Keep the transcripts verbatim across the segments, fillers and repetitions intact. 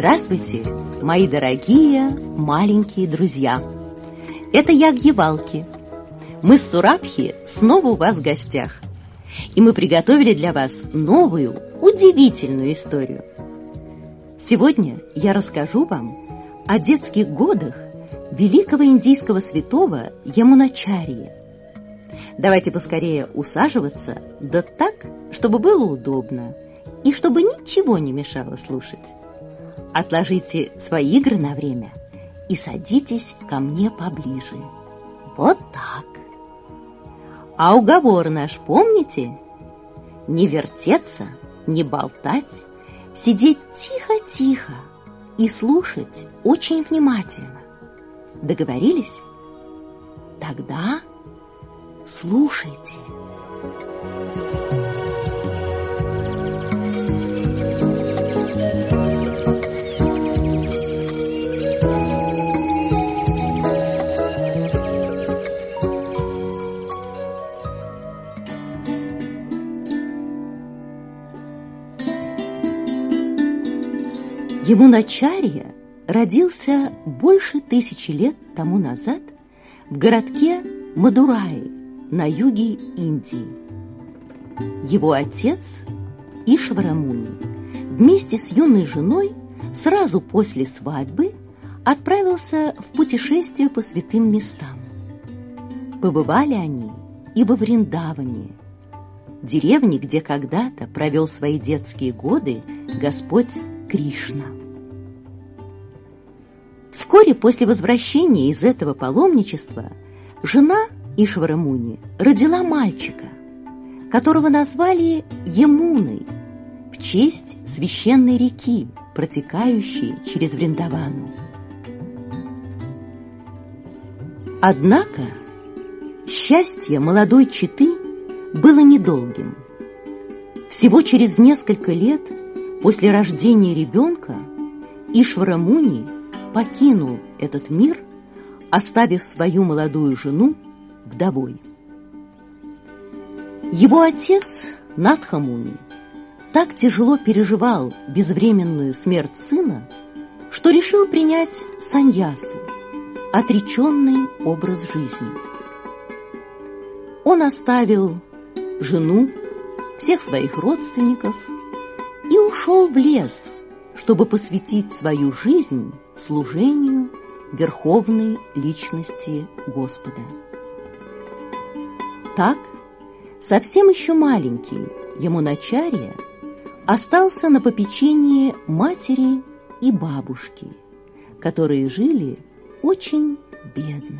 Здравствуйте, мои дорогие маленькие друзья! Это Ягьевалки. Мы с Сурабхи снова у вас в гостях. И мы приготовили для вас новую, удивительную историю. Сегодня я расскажу вам о детских годах великого индийского святого Ямуначарьи. Давайте поскорее усаживаться, да так, чтобы было удобно, и чтобы ничего не мешало слушать. Отложите свои игры на время и садитесь ко мне поближе. Вот так. А уговор наш помните? Не вертеться, не болтать, сидеть тихо-тихо и слушать очень внимательно. Договорились? Тогда слушайте. Ямуначарья родился больше тысячи лет тому назад в городке Мадураи на юге Индии. Его отец Ишварамуни вместе с юной женой сразу после свадьбы отправился в путешествие по святым местам. Побывали они и во Вриндаване, деревне, где когда-то провел свои детские годы Господь Кришна. Вскоре после возвращения из этого паломничества жена Ишварамуни родила мальчика, которого назвали Ямуной в честь священной реки, протекающей через Вриндавану. Однако счастье молодой четы было недолгим. Всего через несколько лет после рождения ребенка Ишварамуни покинул этот мир, оставив свою молодую жену вдовой. Его отец Надхамуни так тяжело переживал безвременную смерть сына, что решил принять саньясу, отреченный образ жизни. Он оставил жену, всех своих родственников и ушел в лес, чтобы посвятить свою жизнь служению верховной личности Господа. Так, совсем еще маленький Ямуначарья остался на попечении матери и бабушки, которые жили очень бедно.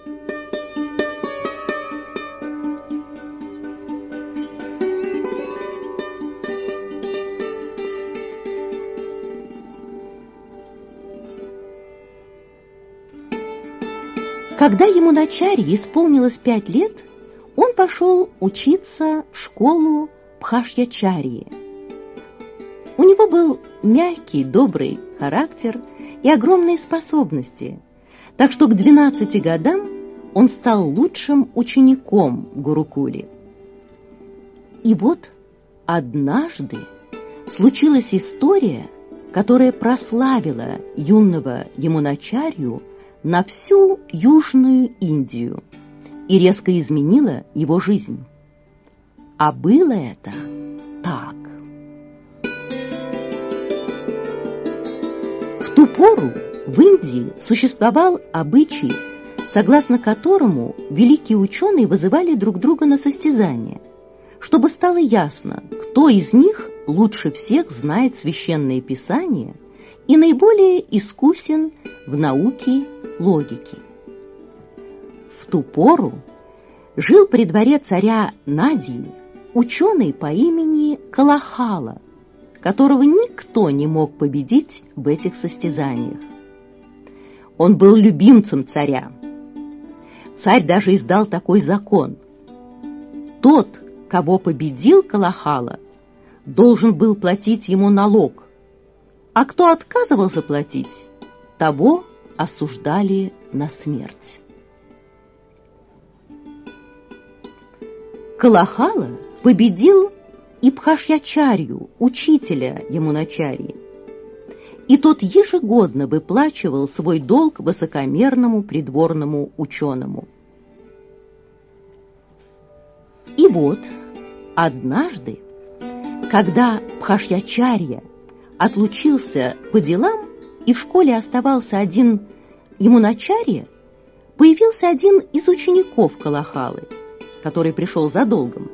Когда Ямуначарье исполнилось пять лет, он пошел учиться в школу Бхашьячарьи. У него был мягкий, добрый характер и огромные способности, так что к двенадцати годам он стал лучшим учеником Гурукули. И вот однажды случилась история, которая прославила юного Ямуначарью на всю Южную Индию и резко изменила его жизнь. А было это так. В ту пору в Индии существовал обычай, согласно которому великие ученые вызывали друг друга на состязание, чтобы стало ясно, кто из них лучше всех знает священное писание и наиболее искусен в науке логики. В ту пору жил при дворе царя Надии ученый по имени Калахала, которого никто не мог победить в этих состязаниях. Он был любимцем царя. Царь даже издал такой закон: тот, кого победил Калахала, должен был платить ему налог, а кто отказывался платить, того осуждали на смерть. Калахала победил и Бхашьячарью, учителя Ямуначарьи. и тот ежегодно выплачивал свой долг высокомерному придворному ученому. И вот однажды, когда Бхашьячарья отлучился по делам и в школе оставался один Ямуначарья, появился один из учеников Калахалы, который пришел за долгом.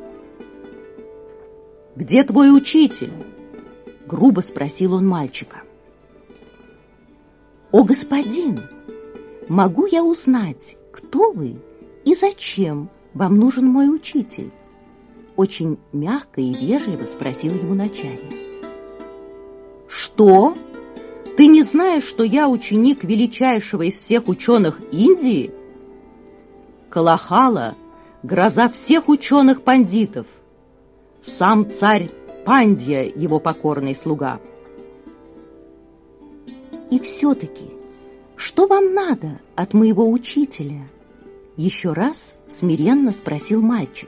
«Где твой учитель?» — грубо спросил он мальчика. «О, господин, могу я узнать, кто вы и зачем вам нужен мой учитель?» Очень мягко и вежливо спросил Ямуначарья. «Что? Ты не знаешь, что я ученик величайшего из всех ученых Индии? Калахала — гроза всех ученых-пандитов. Сам царь Пандья — его покорный слуга». «И все-таки, что вам надо от моего учителя?» Еще раз смиренно спросил мальчик.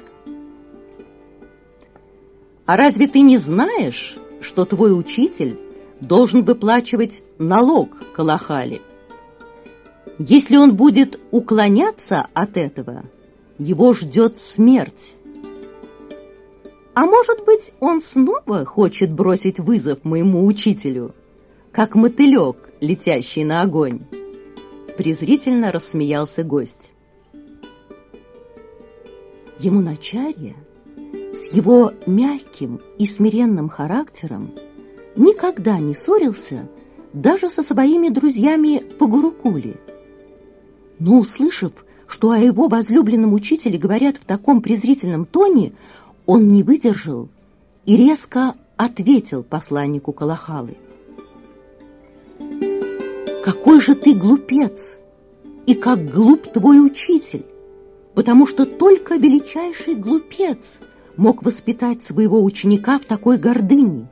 «А разве ты не знаешь, что твой учитель должен выплачивать налог Калахале? Если он будет уклоняться от этого, его ждет смерть. А может быть, он снова хочет бросить вызов моему учителю, как мотылек, летящий на огонь?» Презрительно рассмеялся гость. Ямуначарья с его мягким и смиренным характером никогда не ссорился даже со своими друзьями по Гурукуле. Но, услышав, что о его возлюбленном учителе говорят в таком презрительном тоне, он не выдержал и резко ответил посланнику Калахалы. «Какой же ты глупец! И как глуп твой учитель! Потому что только величайший глупец мог воспитать своего ученика в такой гордыне.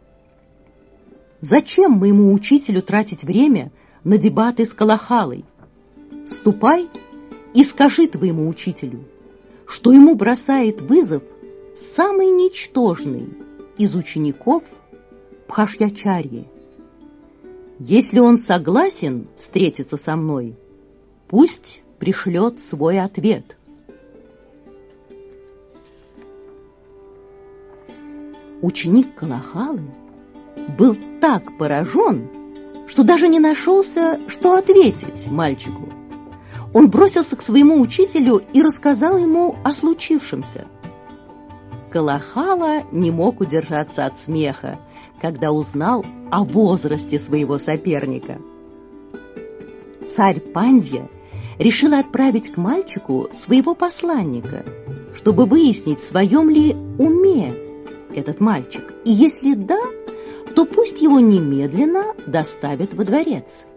Зачем моему учителю тратить время на дебаты с Калахалой? Ступай и скажи твоему учителю, что ему бросает вызов самый ничтожный из учеников Бхашьячарьи. Если он согласен встретиться со мной, пусть пришлет свой ответ». Ученик Калахалы был так поражен, что даже не нашелся, что ответить мальчику. Он бросился к своему учителю и рассказал ему о случившемся. Калахала не мог удержаться от смеха, когда узнал о возрасте своего соперника. Царь Пандья решил отправить к мальчику своего посланника, чтобы выяснить, в своем ли уме этот мальчик, и если да, то пусть его немедленно доставят во дворец.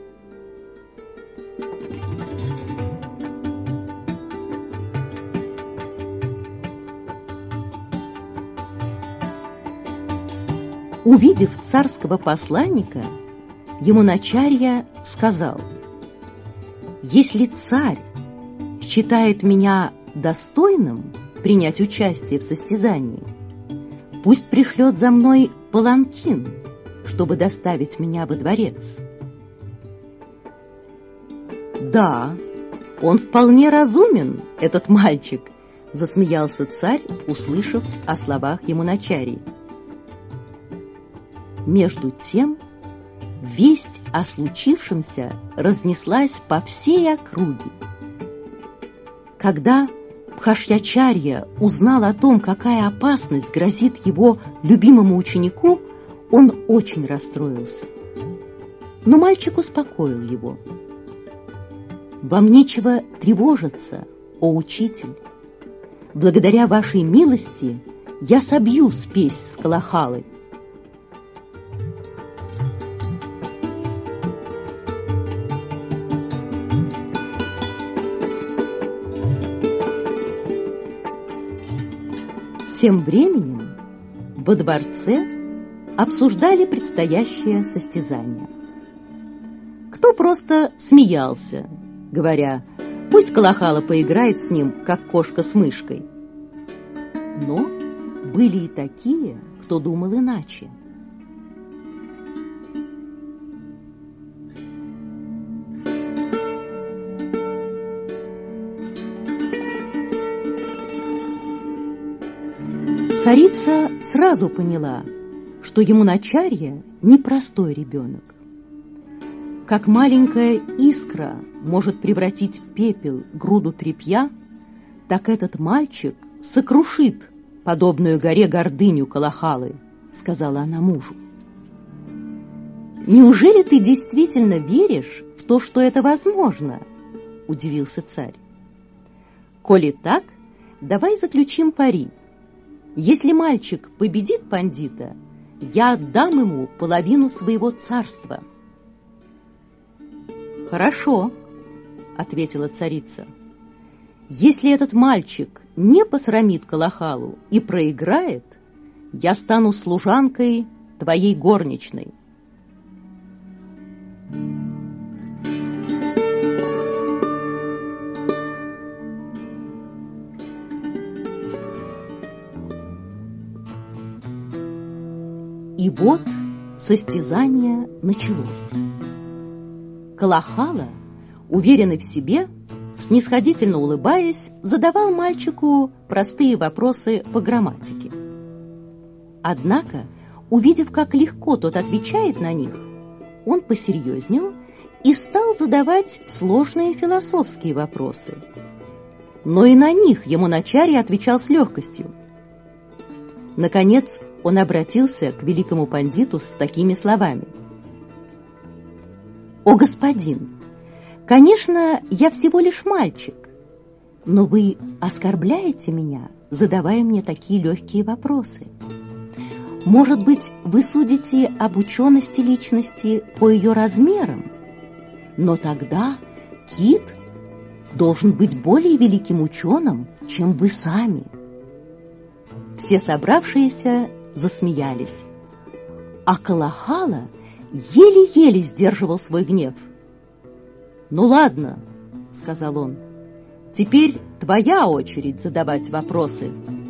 Увидев царского посланника, Ямуначарья сказал: «Если царь считает меня достойным принять участие в состязании, пусть пришлет за мной паланкин, чтобы доставить меня во дворец». «Да, он вполне разумен, этот мальчик», — засмеялся царь, услышав о словах Ямуначарьи. Между тем весть о случившемся разнеслась по всей округе. Когда Бхашьячарья узнал о том, какая опасность грозит его любимому ученику, он очень расстроился. Но мальчик успокоил его. «Вам нечего тревожиться, о учитель. Благодаря вашей милости я собью спесь с Калахалы». Тем временем во дворце обсуждали предстоящее состязание. Кто просто смеялся, говоря: пусть Калахала поиграет с ним, как кошка с мышкой. Но были и такие, кто думал иначе. Царица сразу поняла, что Ямуначарья непростой ребенок. Как маленькая искра может превратить в пепел груду тряпья, так этот мальчик сокрушит подобную горе гордыню Калахалы, сказала она мужу. Неужели ты действительно веришь в то, что это возможно? Удивился царь. Коли так, давай заключим пари. Если мальчик победит пандита, я отдам ему половину своего царства. Хорошо, ответила царица. Если этот мальчик не посрамит Калахалу и проиграет, я стану служанкой твоей горничной. И вот состязание началось. Калахала, уверенный в себе, снисходительно улыбаясь, задавал мальчику простые вопросы по грамматике. Однако, увидев, как легко тот отвечает на них, он посерьезнел и стал задавать сложные философские вопросы. Но и на них Ямуначарья отвечал с легкостью. Наконец, он обратился к великому пандиту с такими словами. «О, господин, конечно, я всего лишь мальчик, но вы оскорбляете меня, задавая мне такие легкие вопросы. Может быть, вы судите об учености личности по ее размерам, но тогда кит должен быть более великим ученым, чем вы сами». Все собравшиеся засмеялись, а Калахала еле-еле сдерживал свой гнев. «Ну ладно», — сказал он, — «теперь твоя очередь задавать вопросы».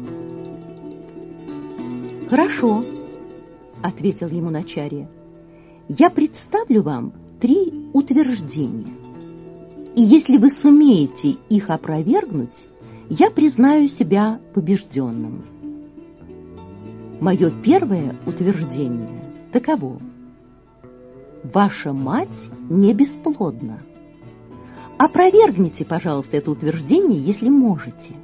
«Хорошо», — ответил Ямуначарья, — «я представлю вам три утверждения, и если вы сумеете их опровергнуть, я признаю себя побежденным. Мое первое утверждение таково. Ваша мать не бесплодна. Опровергните, пожалуйста, это утверждение, если можете».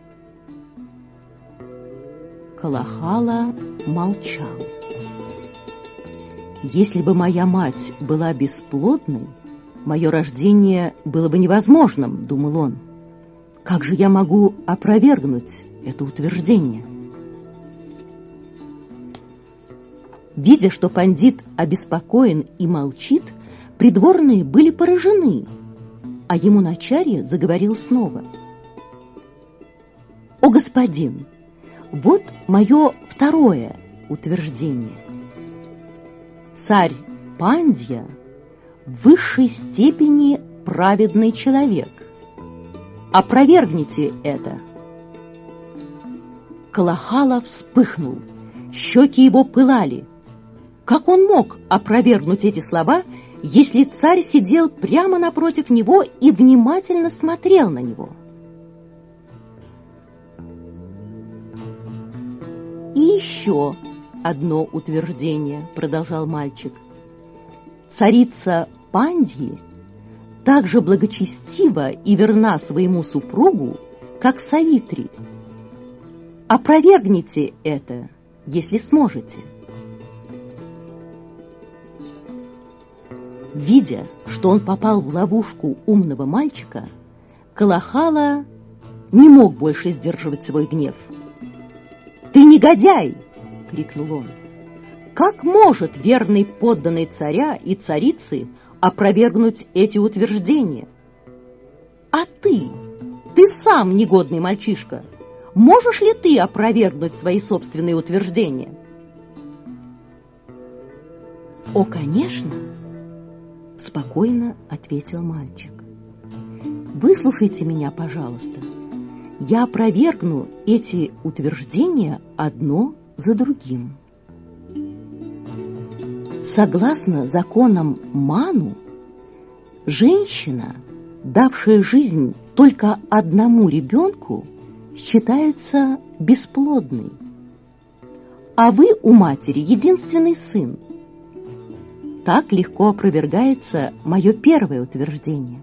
Калахала молчал. «Если бы моя мать была бесплодной, мое рождение было бы невозможным, — думал он. Как же я могу опровергнуть это утверждение?» Видя, что пандит обеспокоен и молчит, придворные были поражены, а Ямуначарья заговорил снова. «О, господин, вот мое второе утверждение. Царь Пандья в высшей степени праведный человек. Опровергните это». Калахала вспыхнул, щеки его пылали. Как он мог опровергнуть эти слова, если царь сидел прямо напротив него и внимательно смотрел на него? «И еще одно утверждение, — продолжал мальчик. Царица Пандьи так же благочестива и верна своему супругу, как Савитри. Опровергните это, если сможете». Видя, что он попал в ловушку умного мальчика, Калахала не мог больше сдерживать свой гнев. «Ты негодяй!» — крикнул он. «Как может верный подданный царя и царицы опровергнуть эти утверждения? А ты, ты сам негодный мальчишка, можешь ли ты опровергнуть свои собственные утверждения?» «О, конечно!» — спокойно ответил мальчик. «Выслушайте меня, пожалуйста. Я опровергну эти утверждения одно за другим. Согласно законам Ману, женщина, давшая жизнь только одному ребенку, считается бесплодной. а вы у матери единственный сын. Так легко опровергается мое первое утверждение.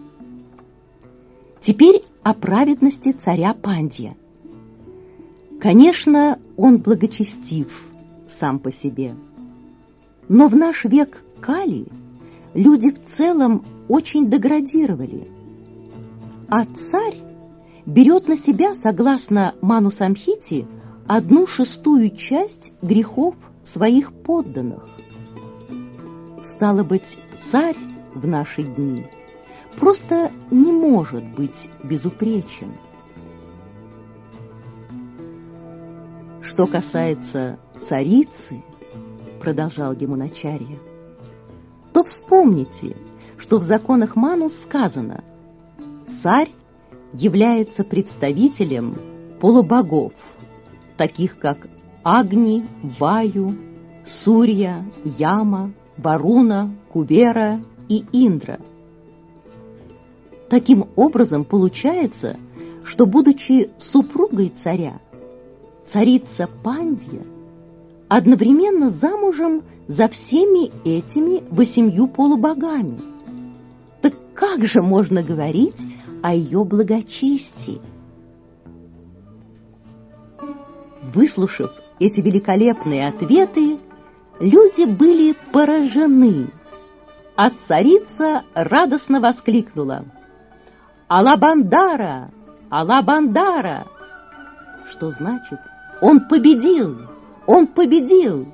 Теперь о праведности царя Пандья. Конечно, он благочестив сам по себе, но в наш век Кали люди в целом очень деградировали, а царь берет на себя, согласно Ману Самхите, одну шестую часть грехов своих подданных. Стало быть, царь в наши дни просто не может быть безупречен. Что касается царицы, продолжал Ямуначарья, то вспомните, что в законах Ману сказано: царь является представителем полубогов, таких как Агни, Ваю, Сурья, Яма, Варуна, Кубера и Индра. Таким образом, получается, что, будучи супругой царя, царица Пандья одновременно замужем за всеми этими восемью полубогами. Так как же можно говорить о ее благочестии? Выслушав эти великолепные ответы, люди были поражены, а царица радостно воскликнула: «Алабандара! Алабандара!» Что значит: «Он победил! Он победил!»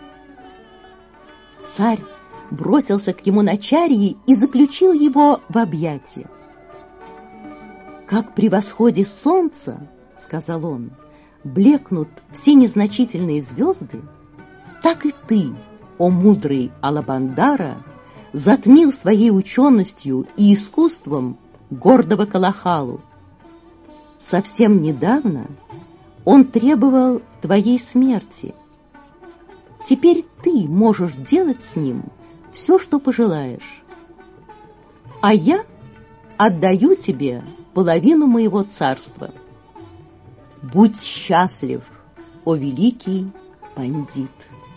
Царь бросился к Ямуначарье и заключил его в объятия. «Как при восходе солнца, — сказал он, — блекнут все незначительные звезды, так и ты, о мудрый Алабандара, затмил своей ученостью и искусством гордого Калахалу. Совсем недавно он требовал твоей смерти. Теперь ты можешь делать с ним все, что пожелаешь. А я отдаю тебе половину моего царства. Будь счастлив, о великий пандит!»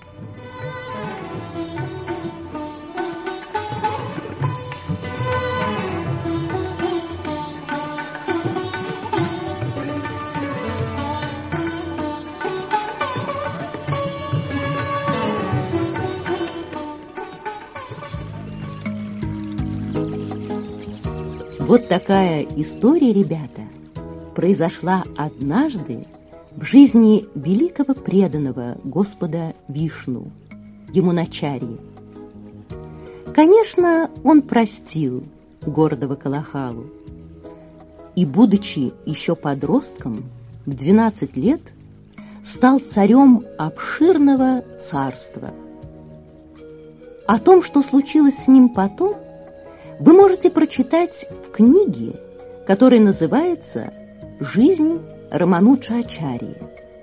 Вот такая история, ребята, произошла однажды в жизни великого преданного Господа Вишну, Ямуначарьи. Конечно, он простил гордого Калахалу и, будучи еще подростком, в двенадцать лет стал царем обширного царства. О том, что случилось с ним потом, вы можете прочитать в книге, которая называется «Жизнь Рамануджачарьи».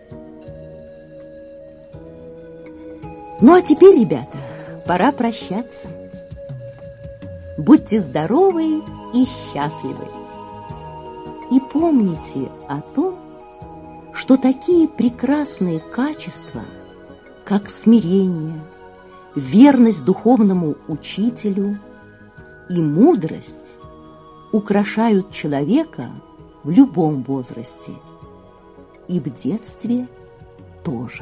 Ну а теперь, ребята, пора прощаться. Будьте здоровы и счастливы. И помните о том, что такие прекрасные качества, как смирение, верность духовному учителю и мудрость, украшают человека в любом возрасте, и в детстве тоже.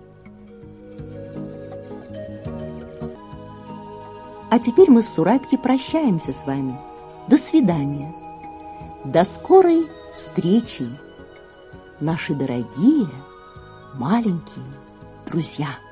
А теперь мы с Сурабхи прощаемся с вами. До свидания. До скорой встречи, наши дорогие маленькие друзья.